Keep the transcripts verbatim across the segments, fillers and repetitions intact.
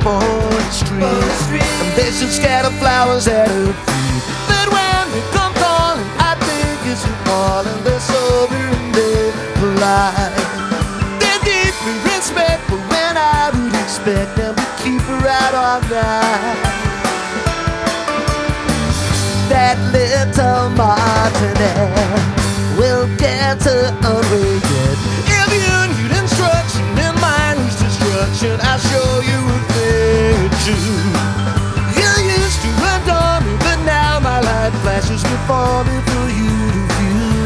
the street, and they should scatter flowers at her feet. But when you come calling, I think it's you calling. They're sober and they're polite. They give me respect, but when I would expect them to keep her out all night. That little martinet will get her unrated. If you need instruction in mindless destruction, I'll show you a thing or two. You used to adore me, but now my light flashes before me for you to view.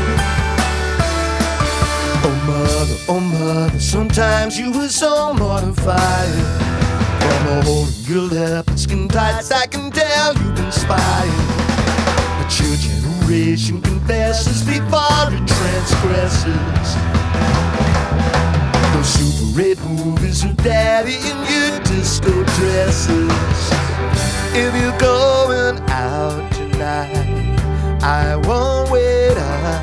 Oh mother, oh mother, sometimes you were so mortified. From holding your leopard skin tights, I can tell you've inspired. But your generation confesses before it transgresses. Those Super eight movies with daddy in your disco dresses. If you're going out tonight, I won't wait up.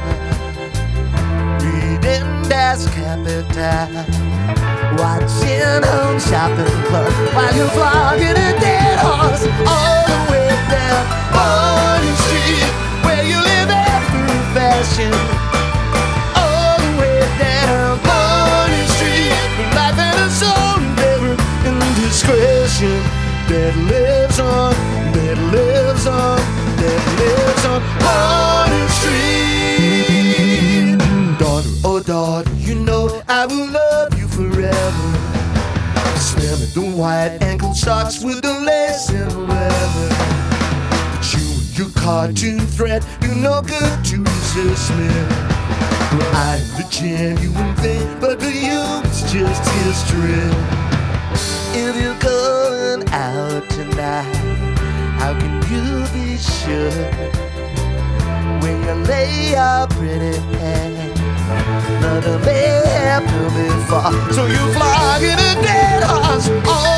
Reading Das Kapital, watching Home Shopping Club while you're flogging a dead horse all the way down Morning Street, where you live after a fashion. All the way down Morning Street, for life and a soul endeavor and discretion that lives on, that lives on, that lives on Morning Street. Daughter, oh daughter, you know I will love you forever. Swim in the white ankle socks with the lace and leather. But you and your cartoon threat do no good to resist me. I'm the genuine thing, but for you it's just history. If you're going out tonight, how can you be sure when you lay your pretty head? Nothing may happen before, so you flog in a dead horse. Oh,